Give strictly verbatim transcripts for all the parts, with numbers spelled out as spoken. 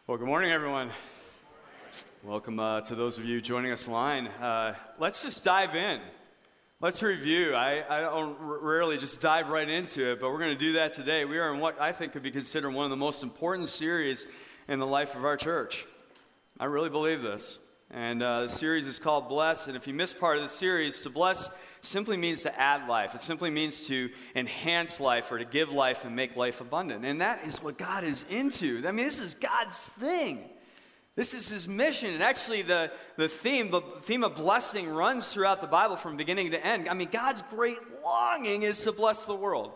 Well, good morning, everyone. Welcome uh, to those of you joining us online. Uh, let's just dive in. Let's review. I, I don't r- rarely just dive right into it, but we're going to do that today. We are in what I think could be considered one of the most important series in the life of our church. I really believe this. And uh, the series is called Bless, and if you missed part of the series, to bless simply means to add life. It simply means to enhance life or to give life and make life abundant. And that is what God is into. I mean, this is God's thing. This is his mission. And actually, the, the theme, the theme of blessing runs throughout the Bible from beginning to end. I mean, God's great longing is to bless the world.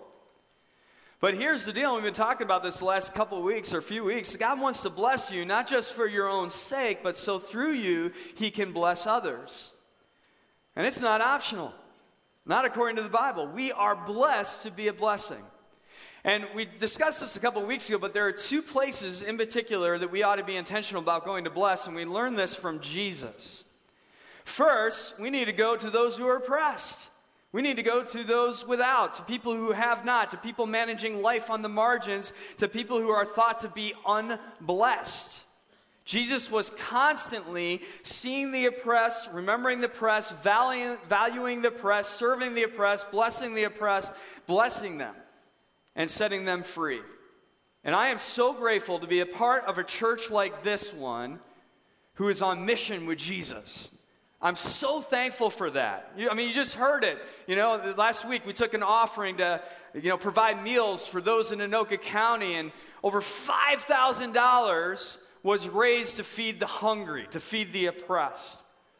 But here's the deal. We've been talking about this the last couple of weeks or a few weeks. God wants to bless you, not just for your own sake, but so through you, he can bless others. And it's not optional. Not according to the Bible. We are blessed to be a blessing. And we discussed this a couple of weeks ago, but there are two places in particular that we ought to be intentional about going to bless, and we learned this from Jesus. First, we need to go to those who are oppressed. We need to go to those without, to people who have not, to people managing life on the margins, to people who are thought to be unblessed. Jesus was constantly seeing the oppressed, remembering the oppressed, valuing, valuing the oppressed, serving the oppressed, blessing the oppressed, blessing them, and setting them free. And I am so grateful to be a part of a church like this one who is on mission with Jesus. I'm so thankful for that. You, I mean, you just heard it. You know, last week we took an offering to, you know, provide meals for those in Anoka County, and over five thousand dollars was raised to feed the hungry, to feed the oppressed.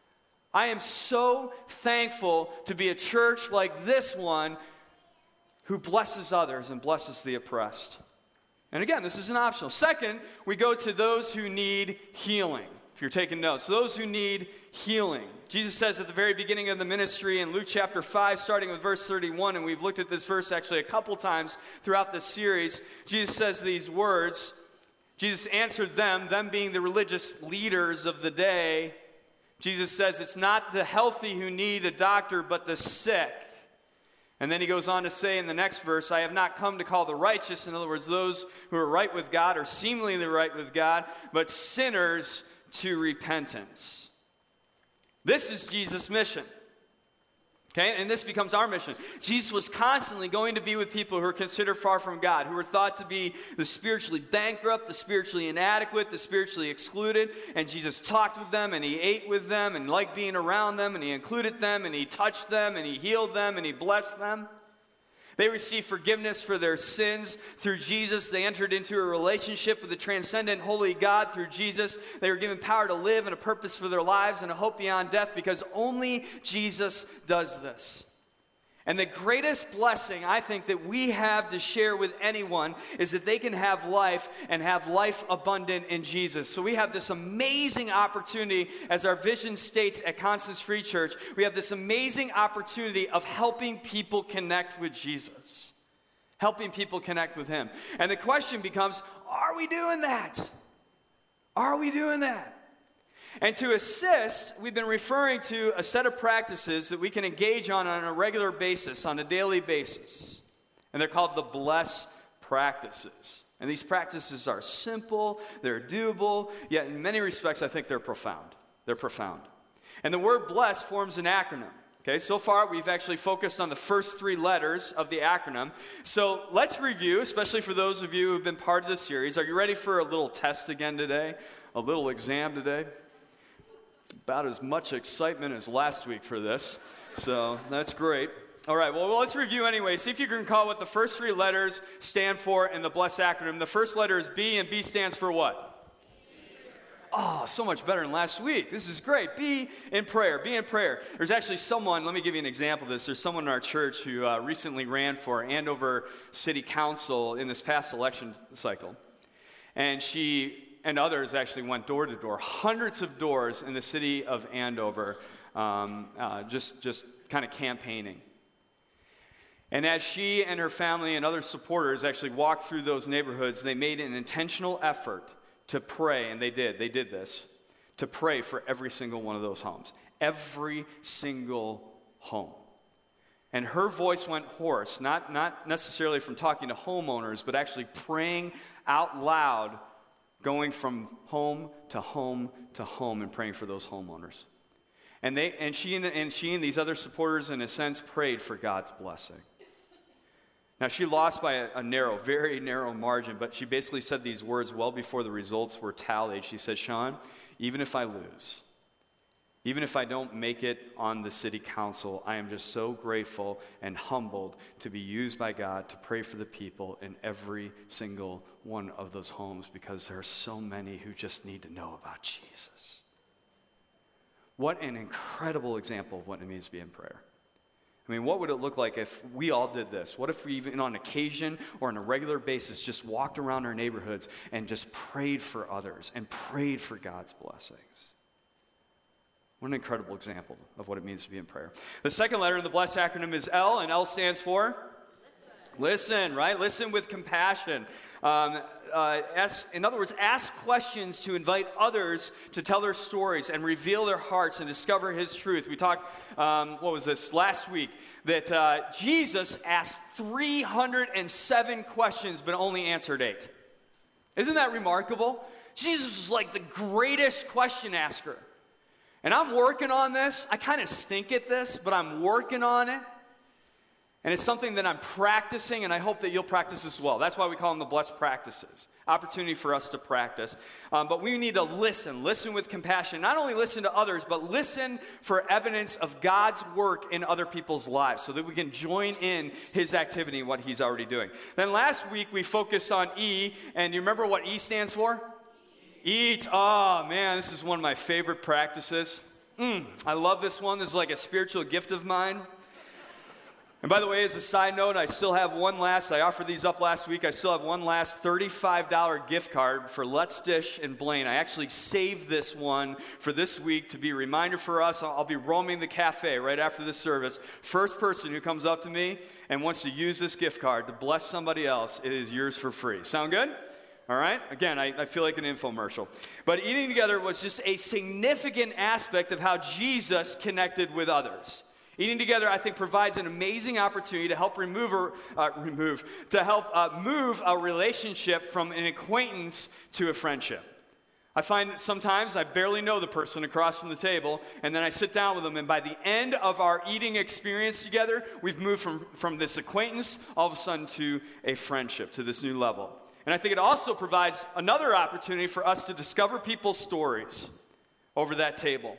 I am so thankful to be a church like this one who blesses others and blesses the oppressed. And again, this isn't optional. Second, we go to those who need healing. If you're taking notes, those who need healing. Jesus says at the very beginning of the ministry in Luke chapter five, starting with verse thirty-one, and we've looked at this verse actually a couple times throughout this series, Jesus says these words. Jesus answered them, them being the religious leaders of the day. Jesus says it's not the healthy who need a doctor, but the sick. And then he goes on to say in the next verse, I have not come to call the righteous, in other words, those who are right with God or seemingly right with God, but sinners to repentance. This is Jesus' mission. Okay, and this becomes our mission. Jesus was constantly going to be with people who are considered far from God, who were thought to be the spiritually bankrupt, the spiritually inadequate, the spiritually excluded. And Jesus talked with them, and he ate with them, and liked being around them, and he included them, and he touched them, and he healed them, and he blessed them. They received forgiveness for their sins through Jesus. They entered into a relationship with the transcendent, holy God through Jesus. They were given power to live and a purpose for their lives and a hope beyond death because only Jesus does this. And the greatest blessing I think that we have to share with anyone is that they can have life and have life abundant in Jesus. So we have this amazing opportunity, as our vision states at Constance Free Church, we have this amazing opportunity of helping people connect with Jesus. Helping people connect with him. And the question becomes, are we doing that? Are we doing that? And to assist, we've been referring to a set of practices that we can engage on on a regular basis, on a daily basis. And they're called the Bless practices. And these practices are simple, they're doable, yet in many respects I think they're profound. They're profound. And the word bless forms an acronym. Okay, so far we've actually focused on the first three letters of the acronym. So let's review, especially for those of you who've been part of this series. Are you ready for a little test again today? A little exam today? About as much excitement as last week for this, so that's great. All right, well, well, let's review anyway. See if you can recall what the first three letters stand for in the BLESS acronym. The first letter is B, and B stands for what? Oh, so much better than last week. This is great. Be in prayer. Be in prayer. There's actually someone, let me give you an example of this. There's someone in our church who uh, recently ran for Andover City Council in this past election cycle, and she and others actually went door to door, hundreds of doors in the city of Andover, um, uh, just, just kind of campaigning. And as she and her family and other supporters actually walked through those neighborhoods, they made an intentional effort to pray, and they did, they did this, to pray for every single one of those homes. Every single home. And her voice went hoarse, not, not necessarily from talking to homeowners, but actually praying out loud going from home to home to home and praying for those homeowners. And they and she and, and she and these other supporters, in a sense, prayed for God's blessing. Now, she lost by a, a narrow, very narrow margin, but she basically said these words well before the results were tallied. She said, Sean, even if I lose, even if I don't make it on the city council, I am just so grateful and humbled to be used by God to pray for the people in every single one of those homes, because there are so many who just need to know about Jesus. What an incredible example of what it means to be in prayer. I mean, what would it look like if we all did this? What if we, even on occasion or on a regular basis, just walked around our neighborhoods and just prayed for others and prayed for God's blessings? What an incredible example of what it means to be in prayer. The second letter in the BLESS acronym is L, and L stands for? Listen, Listen right? Listen with compassion. Um, uh, ask, in other words, ask questions to invite others to tell their stories and reveal their hearts and discover His truth. We talked, um, what was this, last week, that uh, Jesus asked three hundred seven questions but only answered eight. Isn't that remarkable? Jesus was like the greatest question asker. And I'm working on this. I kind of stink at this, but I'm working on it. And it's something that I'm practicing, and I hope that you'll practice as well. That's why we call them the blessed practices. Opportunity for us to practice. Um, but we need to listen. Listen with compassion. Not only listen to others, but listen for evidence of God's work in other people's lives so that we can join in His activity and what He's already doing. Then last week we focused on E, and you remember what E stands for? Eat. Oh, man, this is one of my favorite practices. Mm, I love this one. This is like a spiritual gift of mine. And by the way, as a side note, I still have one last, I offered these up last week, I still have one last thirty-five dollars gift card for Let's Dish and Blaine. I actually saved this one for this week to be a reminder for us. I'll, I'll be roaming the cafe right after this service. First person who comes up to me and wants to use this gift card to bless somebody else, it is yours for free. Sound good? All right? Again, I, I feel like an infomercial. But eating together was just a significant aspect of how Jesus connected with others. Eating together, I think, provides an amazing opportunity to help remove, or, uh, remove to help uh, move a relationship from an acquaintance to a friendship. I find sometimes I barely know the person across from the table, and then I sit down with them, and by the end of our eating experience together, we've moved from, from this acquaintance all of a sudden to a friendship, to this new level. And I think it also provides another opportunity for us to discover people's stories over that table,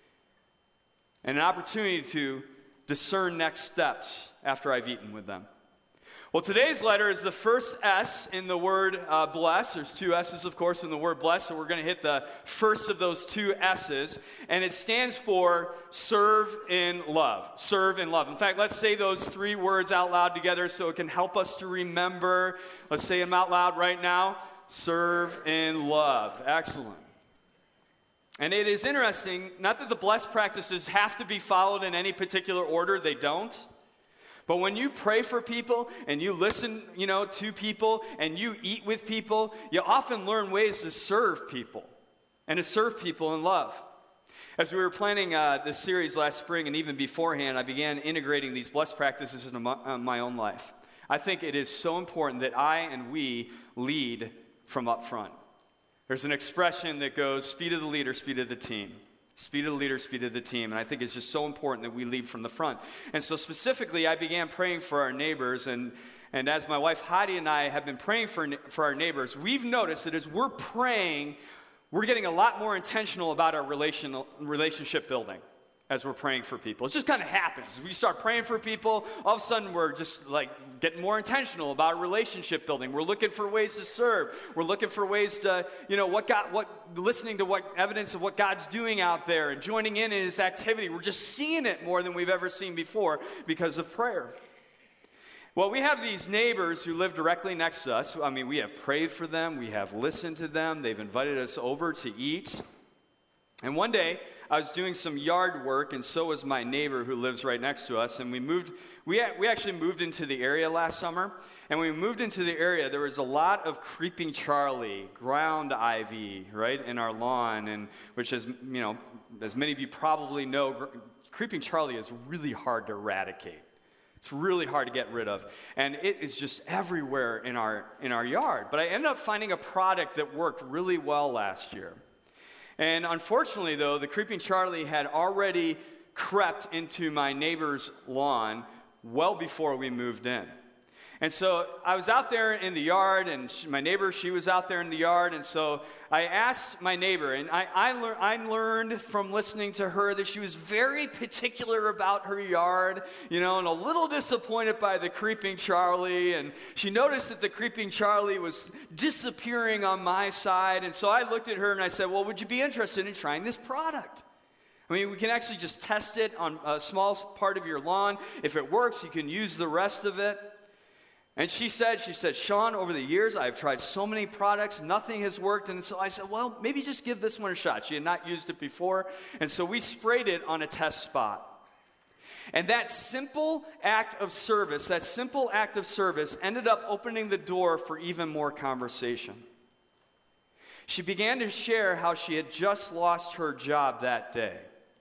and an opportunity to discern next steps after I've eaten with them. Well, today's letter is the first S in the word uh, bless. There's two S's, of course, in the word bless, so we're going to hit the first of those two S's, and it stands for serve in love. Serve in love. In fact, let's say those three words out loud together so it can help us to remember. Let's say them out loud right now. Serve in love. Excellent. And it is interesting, not that the blessed practices have to be followed in any particular order, they don't. But when you pray for people and you listen, you know, to people and you eat with people, you often learn ways to serve people and to serve people in love. As we were planning uh, this series last spring and even beforehand, I began integrating these blessed practices into my, uh, my own life. I think it is so important that I and we lead from up front. There's an expression that goes, speed of the leader, speed of the team. Speed of the leader, speed of the team. And I think it's just so important that we lead from the front. And so specifically, I began praying for our neighbors. And, and as my wife Heidi and I have been praying for, for our neighbors, we've noticed that as we're praying, we're getting a lot more intentional about our relational, relationship building as we're praying for people. It just kind of happens. We start praying for people, all of a sudden we're just like getting more intentional about relationship building. We're looking for ways to serve. We're looking for ways to, you know, what God, what, listening to what evidence of what God's doing out there and joining in in His activity. We're just seeing it more than we've ever seen before because of prayer. Well, we have these neighbors who live directly next to us. I mean, we have prayed for them. We have listened to them. They've invited us over to eat. And one day, I was doing some yard work, and so was my neighbor who lives right next to us. And we moved, we, we actually moved into the area last summer. And when we moved into the area, there was a lot of creeping Charlie, ground ivy, right, in our lawn. And which is, you know, as many of you probably know, creeping Charlie is really hard to eradicate. It's really hard to get rid of. And it is just everywhere in our in our yard. But I ended up finding a product that worked really well last year. And unfortunately, though, the Creeping Charlie had already crept into my neighbor's lawn well before we moved in. And so I was out there in the yard, and she, my neighbor, she was out there in the yard, and so I asked my neighbor, and I, I, lear, I learned from listening to her that she was very particular about her yard, you know, and a little disappointed by the Creeping Charlie, and she noticed that the Creeping Charlie was disappearing on my side, and so I looked at her and I said, well, would you be interested in trying this product? I mean, we can actually just test it on a small part of your lawn. If it works, you can use the rest of it. And she said, she said, Sean, over the years, I've tried so many products, nothing has worked. And so I said, well, maybe just give this one a shot. She had not used it before. And so we sprayed it on a test spot. And that simple act of service, that simple act of service ended up opening the door for even more conversation. She began to share how she had just lost her job that day.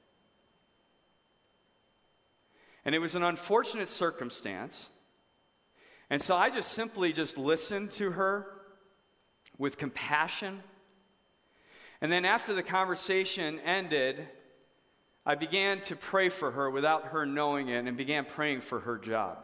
And it was an unfortunate circumstance. And so I just simply just listened to her with compassion. And then after the conversation ended, I began to pray for her without her knowing it and began praying for her job.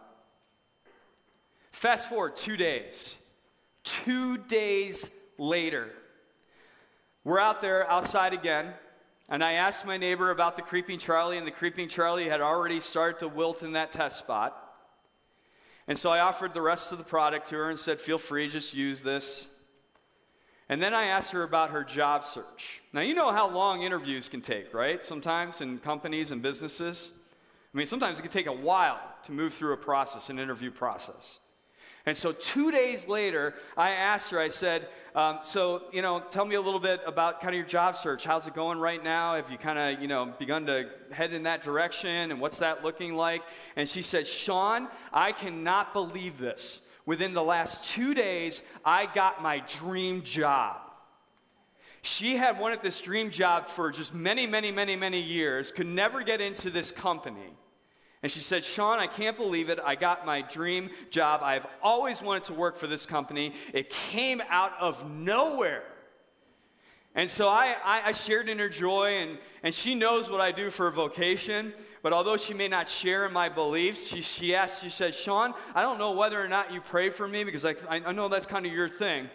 Fast forward two days. Two days later, we're out there outside again, and I asked my neighbor about the Creeping Charlie, and the Creeping Charlie had already started to wilt in that test spot. And so I offered the rest of the product to her and said, feel free, just use this. And then I asked her about her job search. Now, you know how long interviews can take, right? Sometimes in companies and businesses. I mean, sometimes it can take a while to move through a process, an interview process. And so two days later, I asked her, I said, um, so, you know, tell me a little bit about kind of your job search. How's it going right now? Have you kind of, you know, begun to head in that direction? And what's that looking like? And she said, Sean, I cannot believe this. Within the last two days, I got my dream job. She had wanted this dream job for just many, many, many, many years, could never get into this company. And she said, Sean, I can't believe it. I got my dream job. I've always wanted to work for this company. It came out of nowhere. And so I, I, I shared in her joy, and, and she knows what I do for a vocation. But although she may not share in my beliefs, she, she asked, she said, Sean, I don't know whether or not you pray for me, because I, I know that's kind of your thing.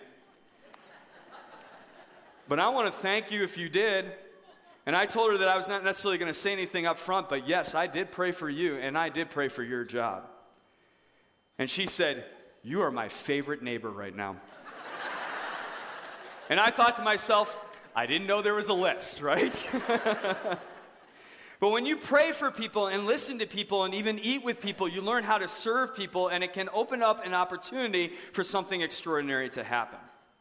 But I want to thank you if you did. And I told her that I was not necessarily going to say anything up front, but yes, I did pray for you, and I did pray for your job. And she said, you are my favorite neighbor right now. And I thought to myself, I didn't know there was a list, right? But when you pray for people and listen to people and even eat with people, you learn how to serve people, and it can open up an opportunity for something extraordinary to happen.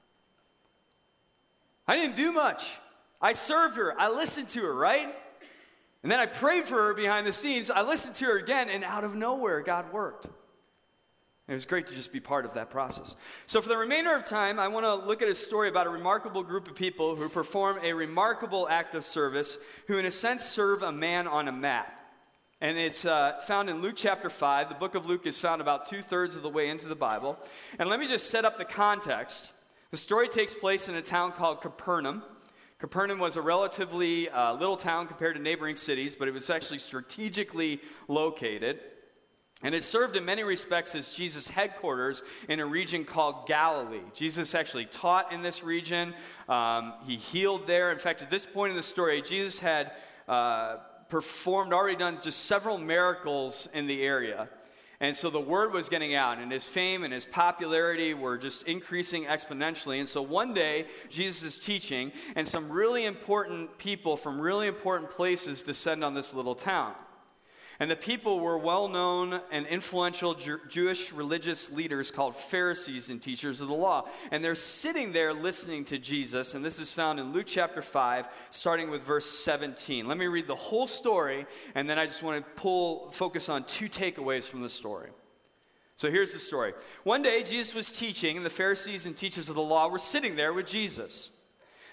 I didn't do much. I served her. I listened to her, right? And then I prayed for her behind the scenes. I listened to her again, and out of nowhere, God worked. And it was great to just be part of that process. So for the remainder of time, I want to look at a story about a remarkable group of people who perform a remarkable act of service, who in a sense serve a man on a mat. And it's uh, found in Luke chapter five. The book of Luke is found about two-thirds of the way into the Bible. And let me just set up the context. The story takes place in a town called Capernaum. Capernaum was a relatively uh, little town compared to neighboring cities, but it was actually strategically located. And it served in many respects as Jesus' headquarters in a region called Galilee. Jesus actually taught in this region. Um, he healed there. In fact, at this point in the story, Jesus had uh, performed, already done just several miracles in the area. And so the word was getting out, and his fame and his popularity were just increasing exponentially. And so one day, Jesus is teaching, and some really important people from really important places descend on this little town. And the people were well-known and influential Jew- Jewish religious leaders called Pharisees and teachers of the law. And they're sitting there listening to Jesus, and this is found in Luke chapter five, starting with verse seventeen. Let me read the whole story, and then I just want to pull, focus on two takeaways from the story. So here's the story. One day, Jesus was teaching, and the Pharisees and teachers of the law were sitting there with Jesus.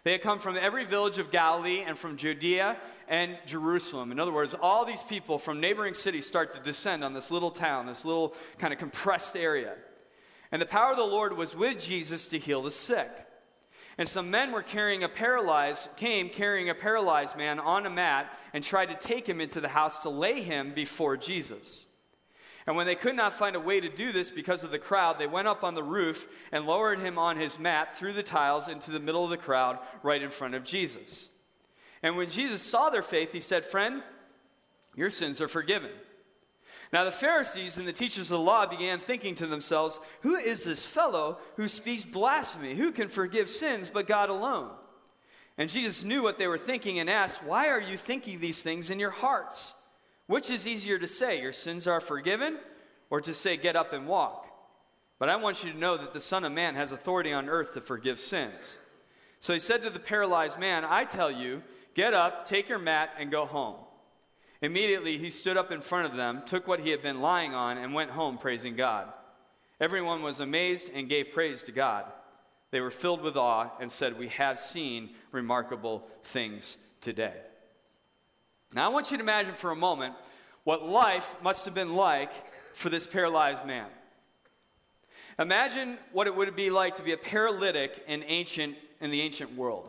They had come from every village of Galilee and from Judea and Jerusalem. In other words, all these people from neighboring cities start to descend on this little town, this little kind of compressed area. And the power of the Lord was with Jesus to heal the sick. And some men were carrying a paralyzed, came carrying a paralyzed man on a mat and tried to take him into the house to lay him before Jesus. And when they could not find a way to do this because of the crowd, they went up on the roof and lowered him on his mat through the tiles into the middle of the crowd right in front of Jesus. And when Jesus saw their faith, he said, "Friend, your sins are forgiven." Now the Pharisees and the teachers of the law began thinking to themselves, "Who is this fellow who speaks blasphemy? Who can forgive sins but God alone?" And Jesus knew what they were thinking and asked, "Why are you thinking these things in your hearts? Which is easier to say, 'Your sins are forgiven,' or to say, 'Get up and walk'? But I want you to know that the Son of Man has authority on earth to forgive sins." So he said to the paralyzed man, "I tell you, get up, take your mat, and go home." Immediately he stood up in front of them, took what he had been lying on, and went home praising God. Everyone was amazed and gave praise to God. They were filled with awe and said, "We have seen remarkable things today." Now I want you to imagine for a moment what life must have been like for this paralyzed man. Imagine what it would be like to be a paralytic in ancient in the ancient world.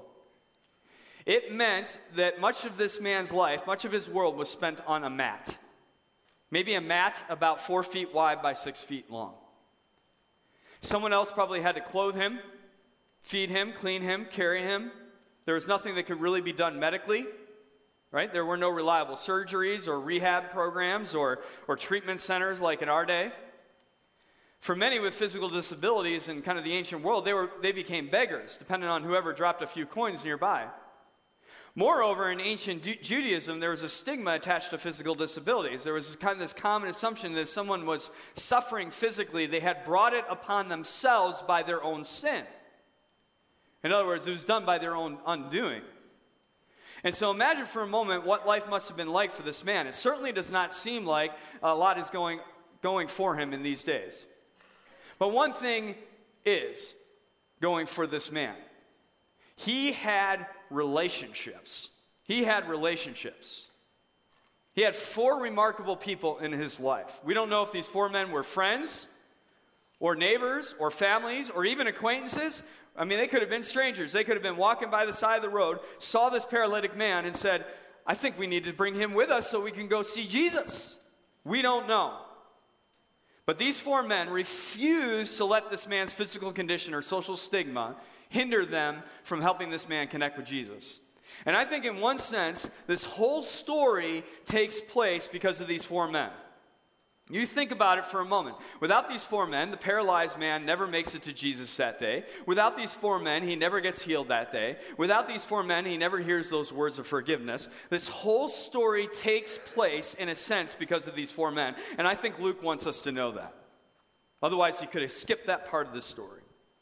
It meant that much of this man's life, much of his world was spent on a mat. Maybe a mat about four feet wide by six feet long. Someone else probably had to clothe him, feed him, clean him, carry him. There was nothing that could really be done medically, right? There were no reliable surgeries or rehab programs or, or treatment centers like in our day. For many with physical disabilities in kind of the ancient world, they, were, they became beggars, depending on whoever dropped a few coins nearby. Moreover, in ancient Ju- Judaism, there was a stigma attached to physical disabilities. There was kind of this common assumption that if someone was suffering physically, they had brought it upon themselves by their own sin. In other words, it was done by their own undoing. And so imagine for a moment what life must have been like for this man. It certainly does not seem like a lot is going, going for him in these days. But one thing is going for this man. He had relationships. He had relationships. He had four remarkable people in his life. We don't know if these four men were friends or neighbors or families or even acquaintances. I mean, they could have been strangers. They could have been walking by the side of the road, saw this paralytic man and said, "I think we need to bring him with us so we can go see Jesus." We don't know. But these four men refused to let this man's physical condition or social stigma hinder them from helping this man connect with Jesus. And I think in one sense, this whole story takes place because of these four men. You think about it for a moment. Without these four men, the paralyzed man never makes it to Jesus that day. Without these four men, he never gets healed that day. Without these four men, he never hears those words of forgiveness. This whole story takes place, in a sense, because of these four men. And I think Luke wants us to know that. Otherwise, he could have skipped that part of the story.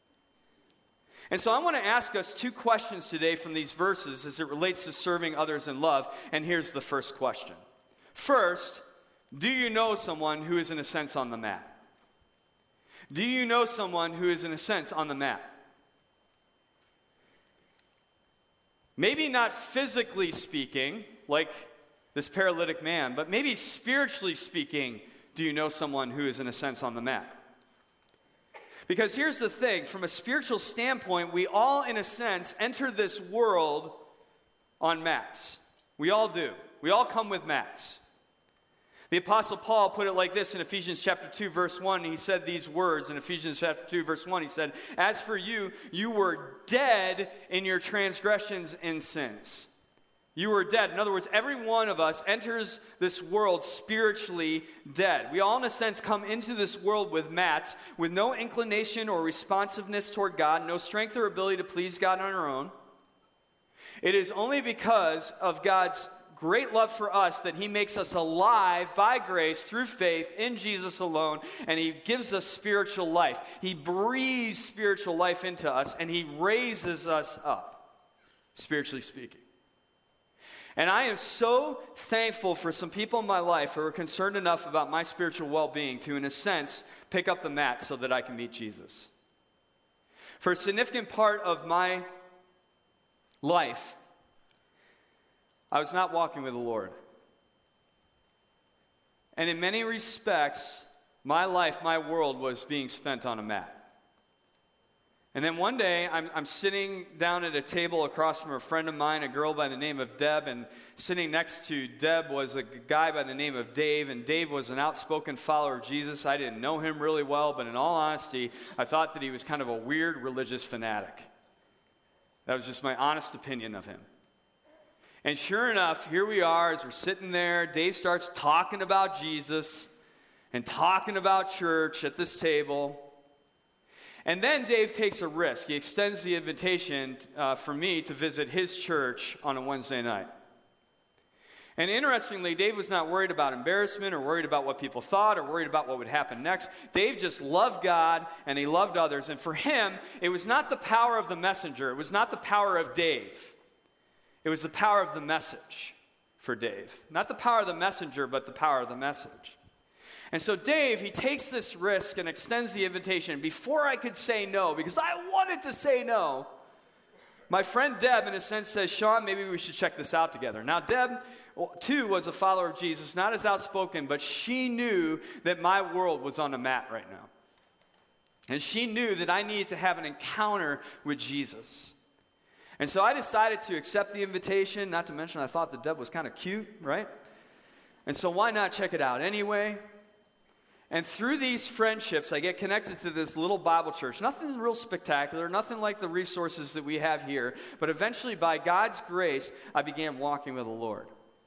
And so I want to ask us two questions today from these verses as it relates to serving others in love. And here's the first question. First, do you know someone who is in a sense on the mat? Do you know someone who is in a sense on the mat? Maybe not physically speaking, like this paralytic man, but maybe spiritually speaking, do you know someone who is in a sense on the mat? Because here's the thing, from a spiritual standpoint, we all, in a sense, enter this world on mats. We all do. We all come with mats. The Apostle Paul put it like this in Ephesians chapter two, verse one. He said these words in Ephesians chapter two, verse one. He said, "As for you, you were dead in your transgressions and sins." You were dead. In other words, every one of us enters this world spiritually dead. We all, in a sense, come into this world with mats, with no inclination or responsiveness toward God, no strength or ability to please God on our own. It is only because of God's great love for us that he makes us alive by grace through faith in Jesus alone, and he gives us spiritual life. He breathes spiritual life into us, and he raises us up, spiritually speaking. And I am so thankful for some people in my life who are concerned enough about my spiritual well-being to, in a sense, pick up the mat so that I can meet Jesus. For a significant part of my life, I was not walking with the Lord. And in many respects, my life, my world was being spent on a mat. And then one day, I'm, I'm sitting down at a table across from a friend of mine, a girl by the name of Deb, and sitting next to Deb was a guy by the name of Dave, and Dave was an outspoken follower of Jesus. I didn't know him really well, but in all honesty, I thought that he was kind of a weird religious fanatic. That was just my honest opinion of him. And sure enough, here we are as we're sitting there. Dave starts talking about Jesus and talking about church at this table. And then Dave takes a risk. He extends the invitation uh, for me to visit his church on a Wednesday night. And interestingly, Dave was not worried about embarrassment or worried about what people thought or worried about what would happen next. Dave just loved God and he loved others. And for him, it was not the power of the messenger. It was not the power of Dave. It was the power of the message for Dave. Not the power of the messenger, but the power of the message. And so Dave, he takes this risk and extends the invitation. Before I could say no, because I wanted to say no, my friend Deb, in a sense, says, Sean, maybe we should check this out together. Now, Deb, too, was a follower of Jesus, not as outspoken, but she knew that my world was on a mat right now. And she knew that I needed to have an encounter with Jesus. And so I decided to accept the invitation, not to mention I thought that Deb was kind of cute, right? And so why not check it out anyway? And through these friendships, I get connected to this little Bible church. Nothing real spectacular, nothing like the resources that we have here. But eventually, by God's grace, I began walking with the Lord.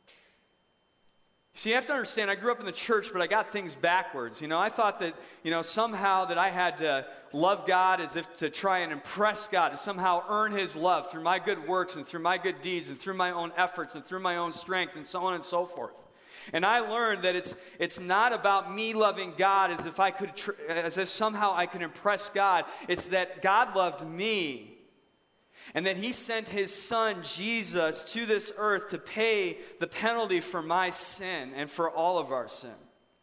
See, you have to understand, I grew up in the church, but I got things backwards. You know, I thought that, you know, somehow that I had to love God as if to try and impress God, to somehow earn His love through my good works and through my good deeds and through my own efforts and through my own strength and so on and so forth. And I learned that it's it's not about me loving God as if I could tr- as if somehow I could impress God. It's that God loved me, and that He sent His Son Jesus to this earth to pay the penalty for my sin and for all of our sin.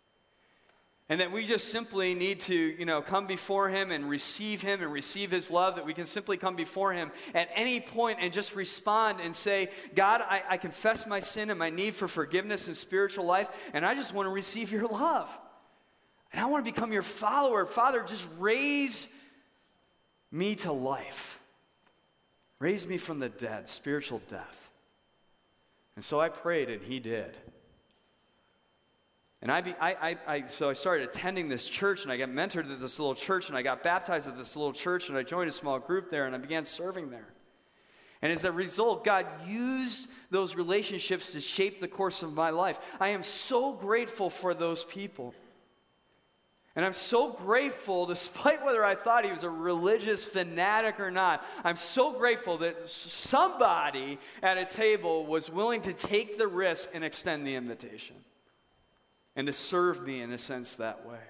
And that we just simply need to, you know, come before Him and receive Him and receive His love, that we can simply come before Him at any point and just respond and say, God, I, I confess my sin and my need for forgiveness and spiritual life, and I just want to receive your love. And I want to become your follower. Father, just raise me to life. Raise me from the dead, spiritual death. And so I prayed, and He did. And I, be, I, I, I, so I started attending this church, and I got mentored at this little church, and I got baptized at this little church, and I joined a small group there, and I began serving there. And as a result, God used those relationships to shape the course of my life. I am so grateful for those people. And I'm so grateful, despite whether I thought he was a religious fanatic or not, I'm so grateful that somebody at a table was willing to take the risk and extend the invitation. And to serve me, in a sense, that way.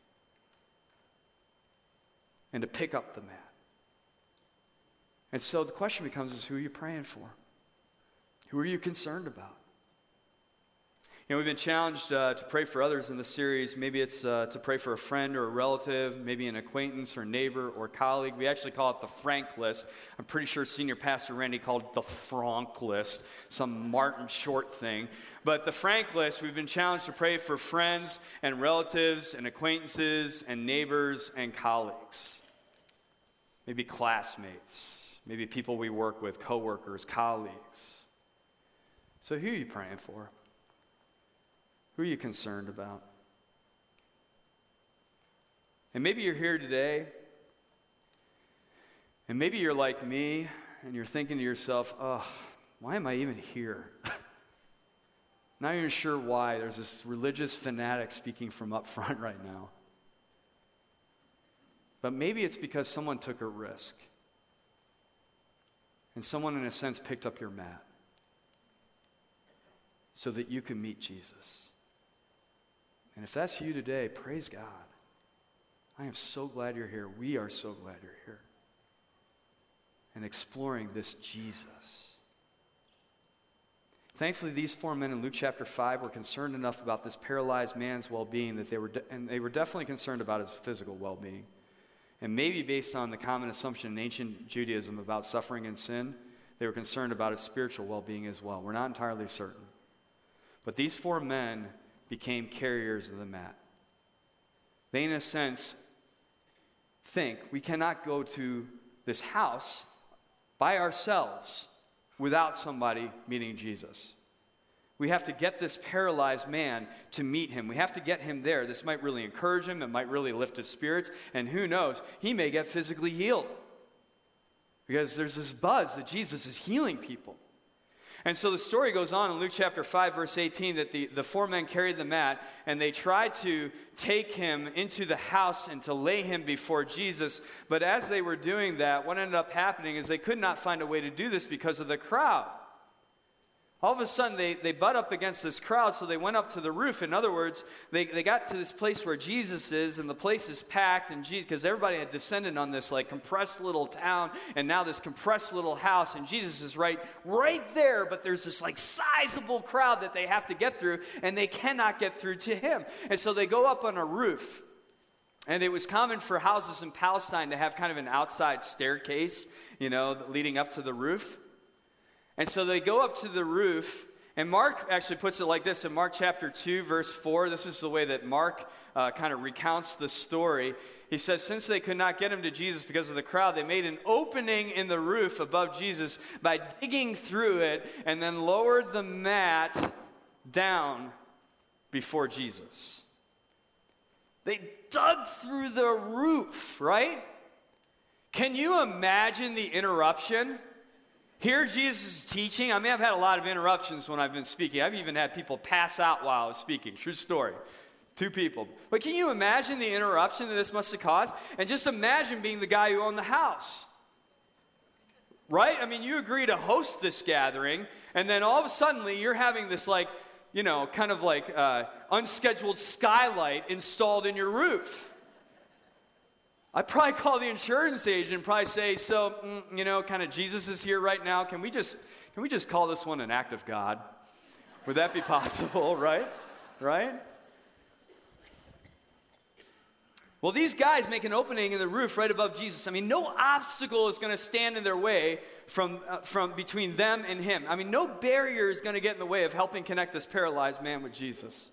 And to pick up the mat. And so the question becomes is, who are you praying for? Who are you concerned about? You know, we've been challenged uh, to pray for others in the series. Maybe it's uh, to pray for a friend or a relative, maybe an acquaintance or neighbor or colleague. We actually call it the Frank list. I'm pretty sure Senior Pastor Randy called it the Frank list, some Martin Short thing. But the Frank list, we've been challenged to pray for friends and relatives and acquaintances and neighbors and colleagues. Maybe classmates, maybe people we work with, coworkers, colleagues. So who are you praying for? Who are you concerned about? And maybe you're here today, and maybe you're like me, and you're thinking to yourself, oh, why am I even here? Not even sure why. There's this religious fanatic speaking from up front right now. But maybe it's because someone took a risk, and someone, in a sense, picked up your mat so that you can meet Jesus. And if that's you today, praise God. I am so glad you're here. We are so glad you're here. And exploring this Jesus. Thankfully, these four men in Luke chapter five were concerned enough about this paralyzed man's well-being that they were, de- and they were definitely concerned about his physical well-being. And maybe based on the common assumption in ancient Judaism about suffering and sin, they were concerned about his spiritual well-being as well. We're not entirely certain. But these four men became carriers of the mat. They, in a sense, think we cannot go to this house by ourselves without somebody meeting Jesus. We have to get this paralyzed man to meet him. We have to get him there. This might really encourage him. It might really lift his spirits. And who knows, he may get physically healed. Because there's this buzz that Jesus is healing people. And so the story goes on in Luke chapter five, verse eighteen, that the, the four men carried the mat, and they tried to take him into the house and to lay him before Jesus. But as they were doing that, what ended up happening is they could not find a way to do this because of the crowd. All of a sudden, they, they butt up against this crowd, so they went up to the roof. In other words, they, they got to this place where Jesus is, and the place is packed, and Jesus, because everybody had descended on this like compressed little town, and now this compressed little house, and Jesus is right, right there, but there's this like sizable crowd that they have to get through, and they cannot get through to him. And so they go up on a roof, and it was common for houses in Palestine to have kind of an outside staircase, you know, leading up to the roof. And so they go up to the roof, and Mark actually puts it like this in Mark chapter two, verse four. This is the way that Mark uh, kind of recounts the story. He says, since they could not get him to Jesus because of the crowd, they made an opening in the roof above Jesus by digging through it and then lowered the mat down before Jesus. They dug through the roof, right? Can you imagine the interruption? Here Jesus is teaching. I mean, I've had a lot of interruptions when I've been speaking. I've even had people pass out while I was speaking. True story. Two people. But can you imagine the interruption that this must have caused? And just imagine being the guy who owned the house. Right? I mean, you agree to host this gathering, and then all of a sudden you're having this like, you know, kind of like uh, unscheduled skylight installed in your roof. I'd probably call the insurance agent and probably say, so, mm, you know, kind of Jesus is here right now. Can we just can we just call this one an act of God? Would that be possible, right? Right? Well, these guys make an opening in the roof right above Jesus. I mean, no obstacle is going to stand in their way from, uh, from between them and him. I mean, no barrier is going to get in the way of helping connect this paralyzed man with Jesus.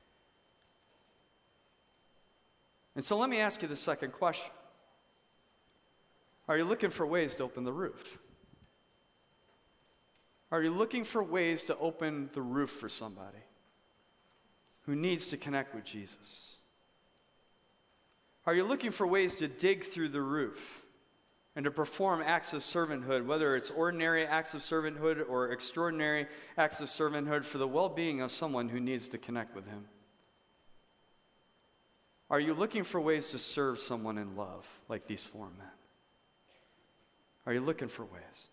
And so let me ask you the second question. Are you looking for ways to open the roof? Are you looking for ways to open the roof for somebody who needs to connect with Jesus? Are you looking for ways to dig through the roof and to perform acts of servanthood, whether it's ordinary acts of servanthood or extraordinary acts of servanthood for the well-being of someone who needs to connect with him? Are you looking for ways to serve someone in love like these four men? Are you looking for ways?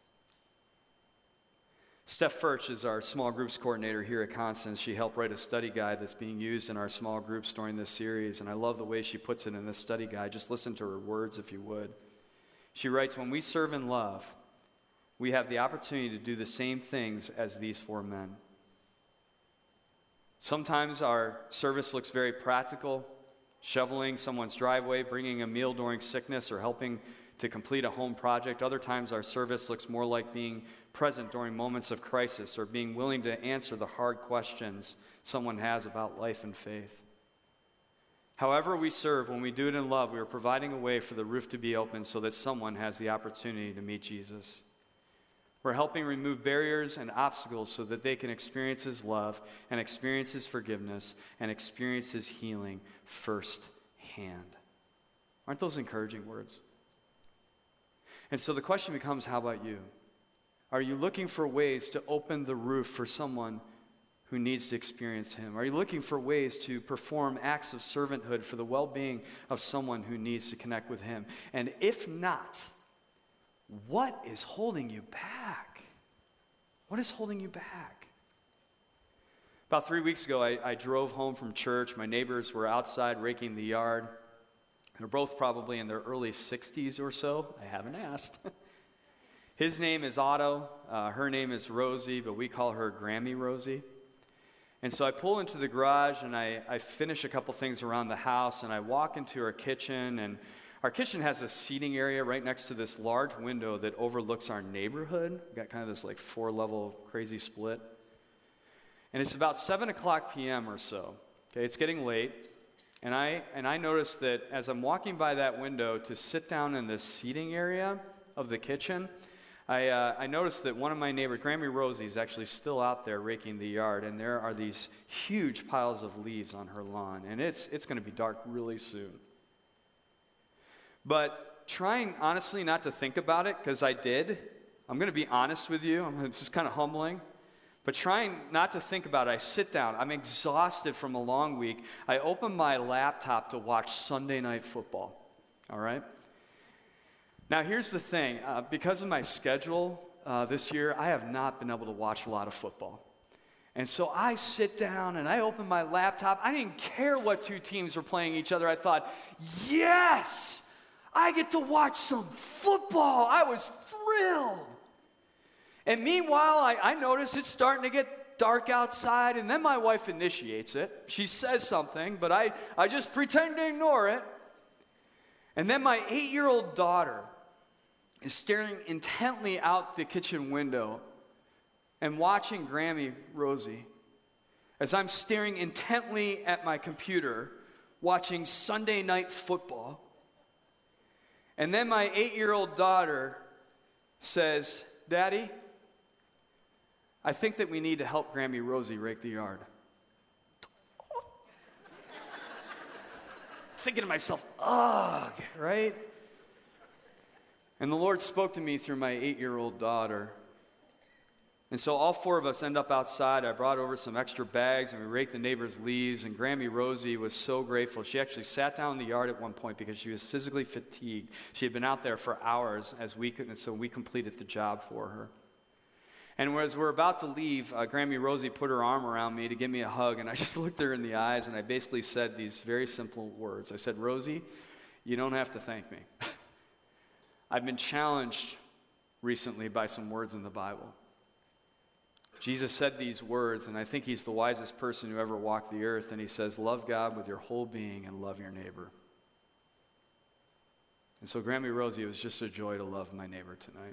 Steph Furch is our small groups coordinator here at Constance. She helped write a study guide that's being used in our small groups during this series, and I love the way she puts it in this study guide. Just listen to her words if you would. She writes, when we serve in love, we have the opportunity to do the same things as these four men. Sometimes our service looks very practical, shoveling someone's driveway, bringing a meal during sickness, or helping to complete a home project. Other times our service looks more like being present during moments of crisis or being willing to answer the hard questions someone has about life and faith. However we serve, when we do it in love, we are providing a way for the roof to be open so that someone has the opportunity to meet Jesus. We're helping remove barriers and obstacles so that they can experience his love and experience his forgiveness and experience his healing firsthand. Aren't those encouraging words? And so the question becomes, how about you? Are you looking for ways to open the roof for someone who needs to experience him? Are you looking for ways to perform acts of servanthood for the well-being of someone who needs to connect with him? And if not, what is holding you back? What is holding you back? About three weeks ago, I, I drove home from church. My neighbors were outside raking the yard. They're both probably in their early sixties or so. I haven't asked. His name is Otto. Uh, her name is Rosie, but we call her Grammy Rosie. And so I pull into the garage, and I, I finish a couple things around the house, and I walk into her kitchen, and our kitchen has a seating area right next to this large window that overlooks our neighborhood. We've got kind of this like four-level crazy split. And it's about seven o'clock p.m. or so. Okay, it's getting late. And I and I noticed that as I'm walking by that window to sit down in this seating area of the kitchen, I, uh, I noticed that one of my neighbors, Grammy Rosie, is actually still out there raking the yard, and there are these huge piles of leaves on her lawn, and it's it's going to be dark really soon. But trying, honestly, not to think about it, because I did, I'm going to be honest with you, I'm, it's just kind of humbling, but trying not to think about it, I sit down, I'm exhausted from a long week, I open my laptop to watch Sunday Night Football, all right? Now, here's the thing. Uh, because of my schedule uh, this year, I have not been able to watch a lot of football. And so I sit down and I open my laptop. I didn't care what two teams were playing each other. I thought, yes, I get to watch some football. I was thrilled. And meanwhile, I, I notice it's starting to get dark outside, and then my wife initiates it. She says something, but I, I just pretend to ignore it. And then my eight-year-old daughter is staring intently out the kitchen window and watching Grammy Rosie as I'm staring intently at my computer watching Sunday Night Football. And then my eight-year-old daughter says, "Daddy, I think that we need to help Grammy Rosie rake the yard." Thinking to myself, ugh, right? And the Lord spoke to me through my eight-year-old daughter. And so all four of us end up outside. I brought over some extra bags, and we raked the neighbor's leaves, and Grammy Rosie was so grateful. She actually sat down in the yard at one point because she was physically fatigued. She had been out there for hours, as we could, and so we completed the job for her. And as we're about to leave, uh, Grammy Rosie put her arm around me to give me a hug, and I just looked her in the eyes, and I basically said these very simple words. I said, "Rosie, you don't have to thank me. I've been challenged recently by some words in the Bible. Jesus said these words, and I think he's the wisest person who ever walked the earth, and he says, love God with your whole being and love your neighbor." And so, Grammy Rosie, it was just a joy to love my neighbor tonight.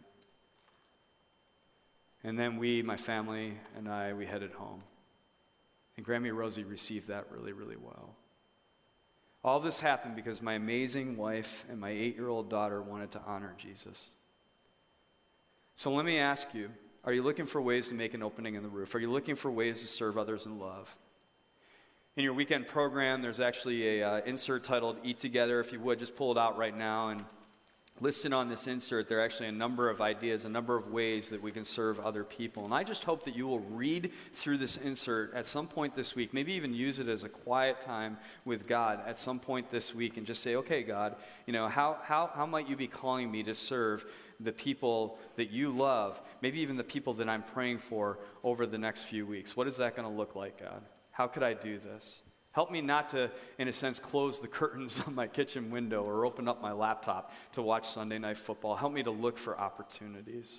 And then we, my family, and I, we headed home. And Grammy Rosie received that really, really well. All this happened because my amazing wife and my eight-year-old daughter wanted to honor Jesus. So let me ask you, are you looking for ways to make an opening in the roof? Are you looking for ways to serve others in love? In your weekend program, there's actually a uh, insert titled Eat Together. If you would, just pull it out right now. And listed on this insert, there are actually a number of ideas, a number of ways that we can serve other people. And I just hope that you will read through this insert at some point this week, maybe even use it as a quiet time with God at some point this week and just say, okay, God, you know, how, how, how might you be calling me to serve the people that you love, maybe even the people that I'm praying for over the next few weeks? What is that going to look like, God? How could I do this? Help me not to, in a sense, close the curtains on my kitchen window or open up my laptop to watch Sunday Night Football. Help me to look for opportunities.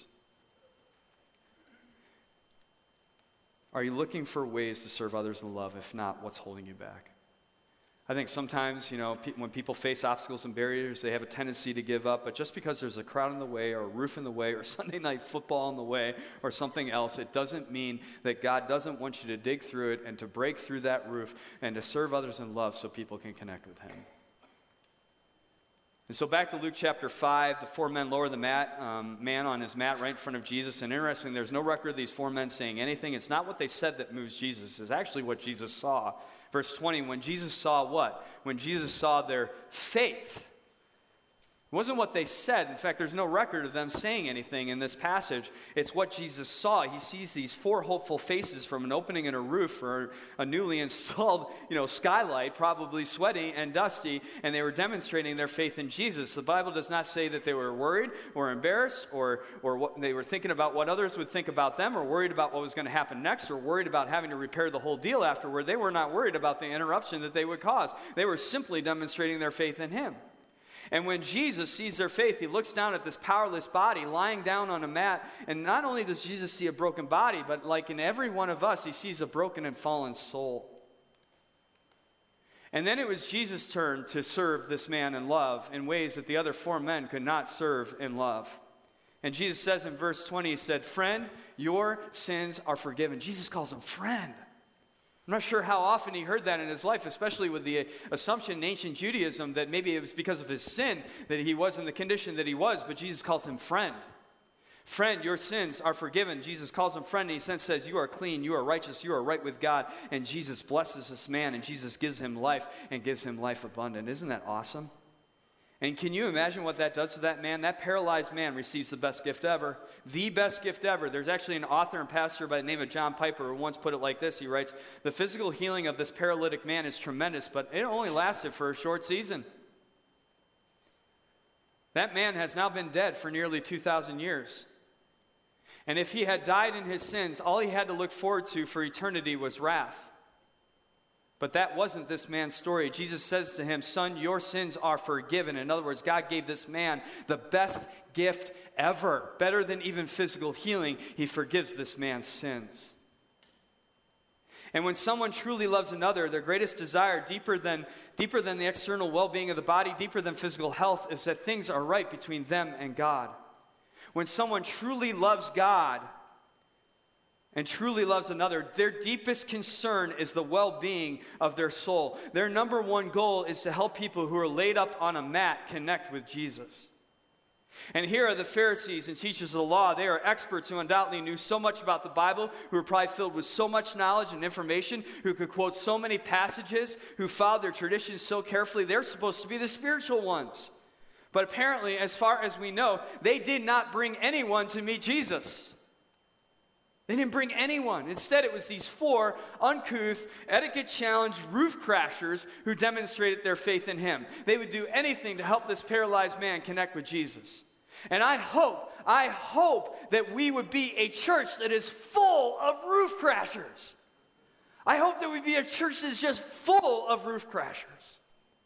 Are you looking for ways to serve others in love? If not, what's holding you back? I think sometimes, you know, pe- when people face obstacles and barriers, they have a tendency to give up. But just because there's a crowd in the way or a roof in the way or Sunday Night Football in the way or something else, it doesn't mean that God doesn't want you to dig through it and to break through that roof and to serve others in love so people can connect with him. And so back to Luke chapter five, the four men lower the mat, um, man on his mat right in front of Jesus. And interesting, there's no record of these four men saying anything. It's not what they said that moves Jesus. It's actually what Jesus saw. Verse twenty, when Jesus saw what? When Jesus saw their faith. It wasn't what they said. In fact, there's no record of them saying anything in this passage. It's what Jesus saw. He sees these four hopeful faces from an opening in a roof or a newly installed, you know, skylight, probably sweaty and dusty, and they were demonstrating their faith in Jesus. The Bible does not say that they were worried or embarrassed or, or what, they were thinking about what others would think about them or worried about what was going to happen next or worried about having to repair the whole deal afterward. They were not worried about the interruption that they would cause. They were simply demonstrating their faith in him. And when Jesus sees their faith, he looks down at this powerless body lying down on a mat. And not only does Jesus see a broken body, but like in every one of us, he sees a broken and fallen soul. And then it was Jesus' turn to serve this man in love in ways that the other four men could not serve in love. And Jesus says in verse twenty, he said, "Friend, your sins are forgiven." Jesus calls him friend. I'm not sure how often he heard that in his life, especially with the assumption in ancient Judaism that maybe it was because of his sin that he was in the condition that he was, but Jesus calls him friend. Friend, your sins are forgiven. Jesus calls him friend, and he then says, you are clean, you are righteous, you are right with God. And Jesus blesses this man, and Jesus gives him life and gives him life abundant. Isn't that awesome? And can you imagine what that does to that man? That paralyzed man receives the best gift ever. The best gift ever. There's actually an author and pastor by the name of John Piper who once put it like this. He writes, the physical healing of this paralytic man is tremendous, but it only lasted for a short season. That man has now been dead for nearly two thousand years. And if he had died in his sins, all he had to look forward to for eternity was wrath. But that wasn't this man's story. Jesus says to him, son, your sins are forgiven. In other words, God gave this man the best gift ever. Better than even physical healing, he forgives this man's sins. And when someone truly loves another, their greatest desire, deeper than, deeper than the external well-being of the body, deeper than physical health, is that things are right between them and God. When someone truly loves God, and truly loves another, their deepest concern is the well-being of their soul. Their number one goal is to help people who are laid up on a mat connect with Jesus. And here are the Pharisees and teachers of the law. They are experts who undoubtedly knew so much about the Bible, who were probably filled with so much knowledge and information, who could quote so many passages, who followed their traditions so carefully. They're supposed to be the spiritual ones. But apparently, as far as we know, they did not bring anyone to meet Jesus. They didn't bring anyone. Instead, it was these four uncouth, etiquette-challenged roof crashers who demonstrated their faith in him. They would do anything to help this paralyzed man connect with Jesus. And I hope, I hope that we would be a church that is full of roof crashers. I hope that we'd be a church that's just full of roof crashers.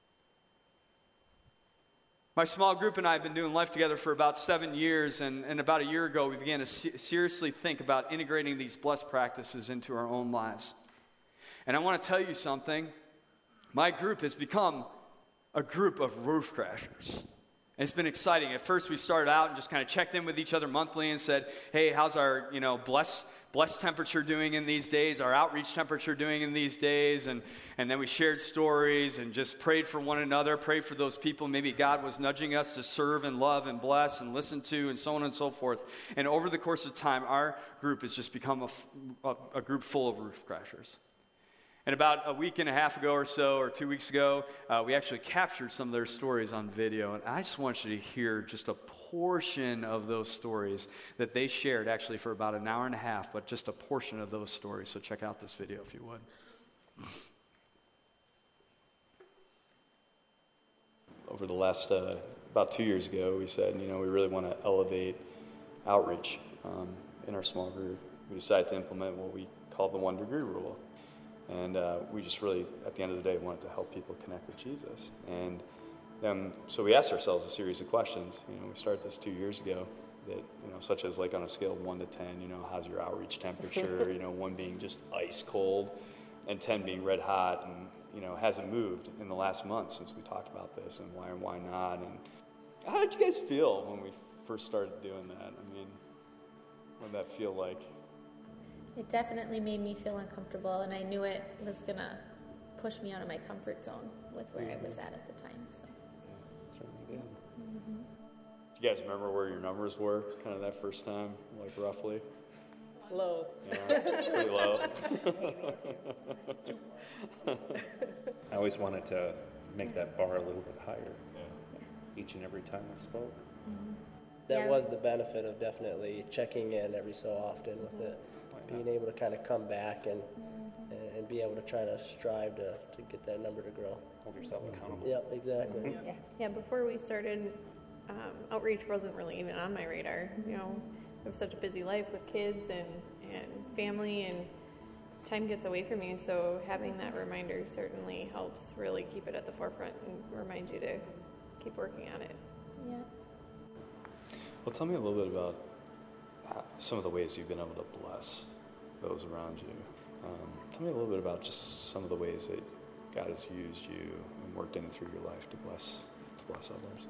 My small group and I have been doing life together for about seven years, and, and about a year ago, we began to se- seriously think about integrating these blessed practices into our own lives. And I want to tell you something. My group has become a group of roof crashers. And it's been exciting. At first, we started out and just kind of checked in with each other monthly and said, hey, how's our, you know, bless Blessed temperature doing in these days, our outreach temperature doing in these days, and, and then we shared stories and just prayed for one another, prayed for those people maybe God was nudging us to serve and love and bless and listen to and so on and so forth. And over the course of time, our group has just become a, a, a group full of roof crashers. And about a week and a half ago or so, or two weeks ago, uh, we actually captured some of their stories on video. And I just want you to hear just a portion of those stories that they shared actually for about an hour and a half, but just a portion of those stories. So check out this video if you would. Over the last, uh, about two years ago, we said, you know, we really want to elevate outreach um, in our small group. We decided to implement what we call the one degree rule. And uh, we just really, at the end of the day, wanted to help people connect with Jesus. And um, so we asked ourselves a series of questions. You know, we started this two years ago, that, you know, such as like on a scale of one to ten, you know, how's your outreach temperature? You know, one being just ice cold, and ten being red hot, and you know, hasn't moved in the last month since we talked about this, and why and why not? And how did you guys feel when we first started doing that? I mean, what did that feel like? It definitely made me feel uncomfortable, and I knew it was going to push me out of my comfort zone with where mm-hmm. I was at at the time. So. Yeah, certainly did. Mm-hmm. Do you guys remember where your numbers were kind of that first time, like roughly? Low. Yeah, pretty low. I always wanted to make that bar a little bit higher yeah. each and every time I spoke. Mm-hmm. That yeah. was the benefit of definitely checking in every so often with mm-hmm. it. Being able to kind of come back and mm-hmm. and be able to try to strive to, to get that number to grow. Hold yourself accountable. Yep, exactly. Yeah, yeah. Before we started, um, outreach wasn't really even on my radar. You know, I have such a busy life with kids and, and family, and time gets away from you. So having that reminder certainly helps really keep it at the forefront and remind you to keep working on it. Yeah. Well, tell me a little bit about some of the ways you've been able to bless those around you. Um, tell me a little bit about just some of the ways that God has used you and worked in and through your life to bless to bless others.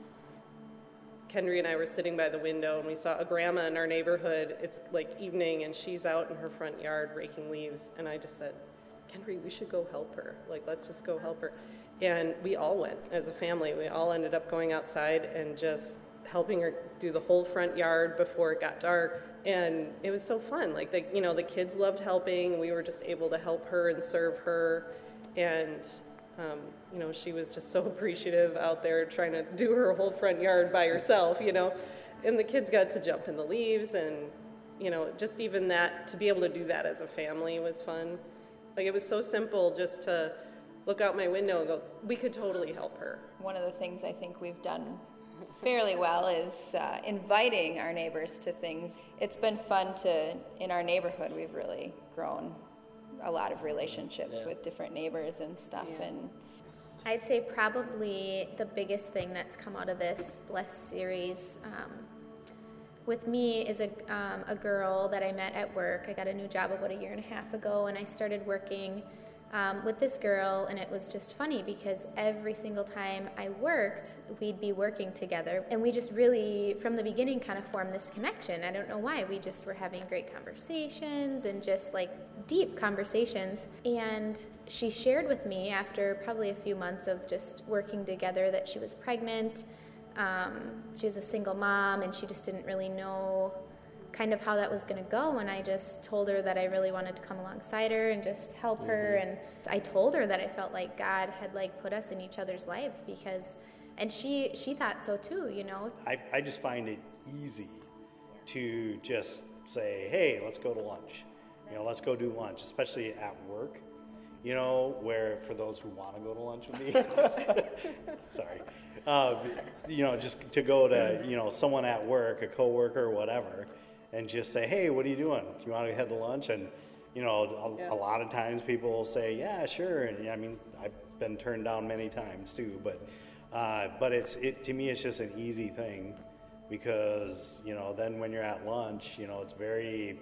Kendry and I were sitting by the window and we saw a grandma in our neighborhood. It's like evening and she's out in her front yard raking leaves. And I just said, Kendry, we should go help her. Like, let's just go help her. And we all went as a family. We all ended up going outside and just helping her do the whole front yard before it got dark. And it was so fun. Like, the, you know, the kids loved helping. We were just able to help her and serve her. And Um, you know, she was just so appreciative out there trying to do her whole front yard by herself, you know, and the kids got to jump in the leaves and, you know, just even that, to be able to do that as a family was fun. Like, it was so simple just to look out my window and go, we could totally help her. One of the things I think we've done fairly well is uh, inviting our neighbors to things. It's been fun to, in our neighborhood, we've really grown a lot of relationships yeah. with different neighbors and stuff. Yeah. And I'd say probably the biggest thing that's come out of this Bless series um, with me is a, um, a girl that I met at work. I got a new job about a year and a half ago, and I started working um, with this girl, and it was just funny because every single time I worked, we'd be working together, and we just really, from the beginning, kind of formed this connection. I don't know why. We just were having great conversations and just like deep conversations, and she shared with me after probably a few months of just working together that she was pregnant. Um, she was a single mom, and she just didn't really know kind of how that was going to go, and I just told her that I really wanted to come alongside her and just help mm-hmm. her, and I told her that I felt like God had like put us in each other's lives because, and she she thought so too, you know. I, I just find it easy to just say, hey, let's go to lunch. You know, let's go do lunch, especially at work, you know, where for those who want to go to lunch with me, sorry, uh, you know, just to go to, you know, someone at work, a coworker or whatever, and just say, hey, what are you doing? Do you want to head to lunch? And, you know, a, yeah. a lot of times people will say, yeah, sure. And I mean, I've been turned down many times too, but, uh, but it's, it, to me, it's just an easy thing because, you know, then when you're at lunch, you know, it's very,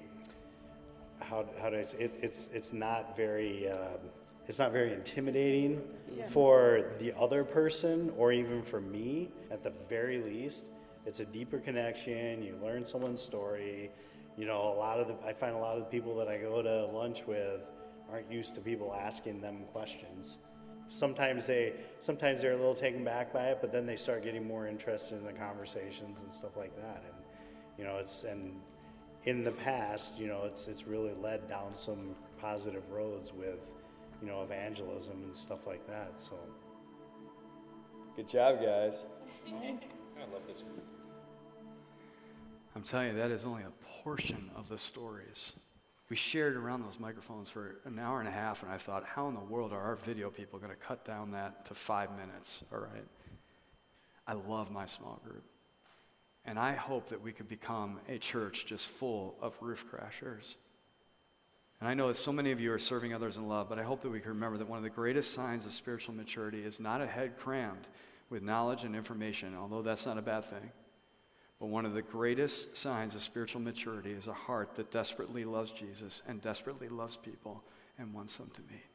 how, how do I say it? It's, it's not very, uh, it's not very intimidating yeah. for the other person or even for me at the very least. It's a deeper connection. You learn someone's story. You know, a lot of the, I find a lot of the people that I go to lunch with aren't used to people asking them questions. Sometimes they, sometimes they're a little taken back by it, but then they start getting more interested in the conversations and stuff like that. And, you know, it's, and in the past, you know, it's, it's really led down some positive roads with, you know, evangelism and stuff like that. So. Good job, guys. Thanks. I love this group. I'm telling you, that is only a portion of the stories. We shared around those microphones for an hour and a half, and I thought, how in the world are our video people going to cut down that to five minutes, all right? I love my small group. And I hope that we could become a church just full of roof crashers. And I know that so many of you are serving others in love, but I hope that we can remember that one of the greatest signs of spiritual maturity is not a head crammed with knowledge and information, although that's not a bad thing. But one of the greatest signs of spiritual maturity is a heart that desperately loves Jesus and desperately loves people and wants them to meet.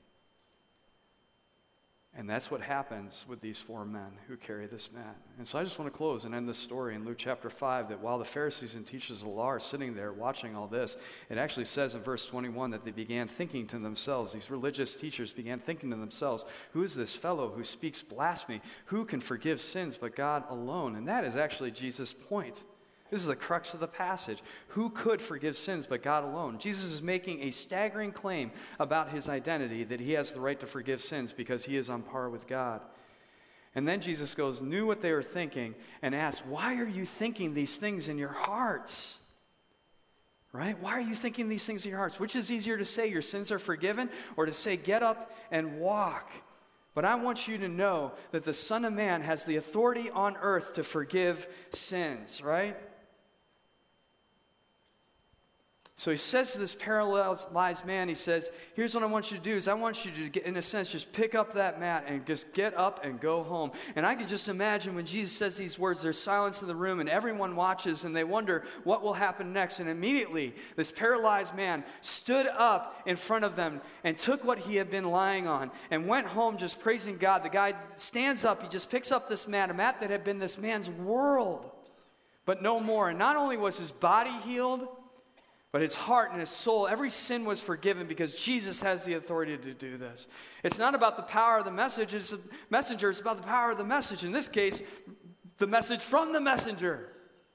And that's what happens with these four men who carry this mat. And so I just want to close and end this story in Luke chapter five, that while the Pharisees and teachers of the law are sitting there watching all this, it actually says in verse twenty-one that they began thinking to themselves, these religious teachers began thinking to themselves, who is this fellow who speaks blasphemy? Who can forgive sins but God alone? And that is actually Jesus' point. This is the crux of the passage. Who could forgive sins but God alone? Jesus is making a staggering claim about his identity, that he has the right to forgive sins because he is on par with God. And then Jesus goes, knew what they were thinking, and asked, why are you thinking these things in your hearts? Right? Why are you thinking these things in your hearts? Which is easier to say, your sins are forgiven, or to say, get up and walk? But I want you to know that the Son of Man has the authority on earth to forgive sins, right? So he says to this paralyzed man, he says, here's what I want you to do is I want you to, get, in a sense, just pick up that mat and just get up and go home. And I can just imagine when Jesus says these words, there's silence in the room and everyone watches and they wonder what will happen next. And immediately, this paralyzed man stood up in front of them and took what he had been lying on and went home just praising God. The guy stands up, he just picks up this mat, a mat that had been this man's world, but no more. And not only was his body healed, but his heart and his soul, every sin was forgiven because Jesus has the authority to do this. It's not about the power of the message, it's a messenger, it's about the power of the message. In this case, the message from the messenger.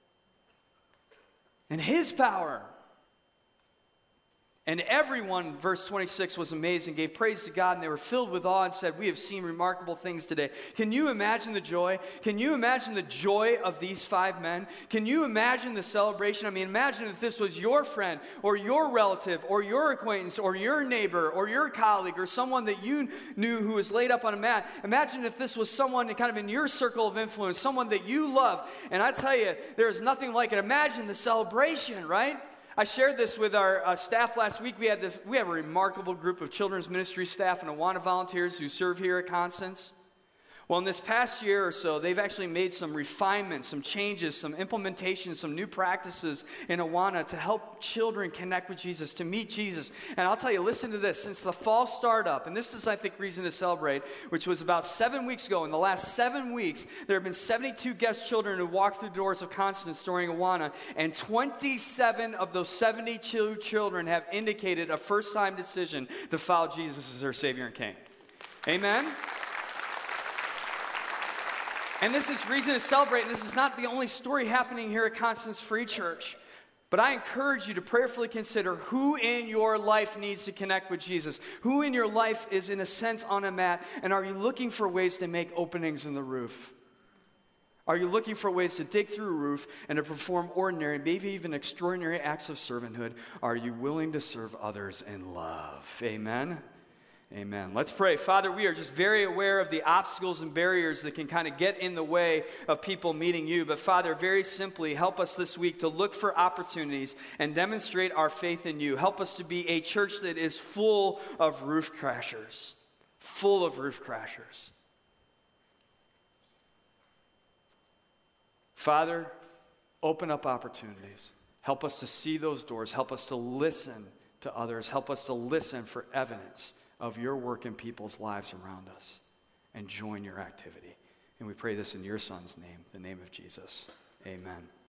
And his power. And everyone, verse twenty-six, was amazed and gave praise to God, and they were filled with awe and said, we have seen remarkable things today. Can you imagine the joy? Can you imagine the joy of these five men? Can you imagine the celebration? I mean, imagine if this was your friend or your relative or your acquaintance or your neighbor or your colleague or someone that you knew who was laid up on a mat. Imagine if this was someone kind of in your circle of influence, someone that you love. And I tell you, there is nothing like it. Imagine the celebration, right? I shared this with our uh, staff last week. We had this, we have a remarkable group of children's ministry staff and Awana volunteers who serve here at Constance. Well, in this past year or so, they've actually made some refinements, some changes, some implementations, some new practices in Awana to help children connect with Jesus, to meet Jesus. And I'll tell you, listen to this. Since the fall startup, and this is, I think, reason to celebrate, which was about seven weeks ago, in the last seven weeks, there have been seventy-two guest children who walked through the doors of Constance during Awana, and twenty-seven of those seventy-two children have indicated a first-time decision to follow Jesus as their Savior and King. Amen? And this is reason to celebrate, and this is not the only story happening here at Constance Free Church. But I encourage you to prayerfully consider who in your life needs to connect with Jesus. Who in your life is, in a sense, on a mat, and are you looking for ways to make openings in the roof? Are you looking for ways to dig through a roof and to perform ordinary, maybe even extraordinary acts of servanthood? Are you willing to serve others in love? Amen? Amen. Let's pray. Father, we are just very aware of the obstacles and barriers that can kind of get in the way of people meeting you. But Father, very simply, help us this week to look for opportunities and demonstrate our faith in you. Help us to be a church that is full of roof crashers. Full of roof crashers. Father, open up opportunities. Help us to see those doors. Help us to listen to others. Help us to listen for evidence of your work in people's lives around us, and join your activity. And we pray this in your Son's name, the name of Jesus. Amen.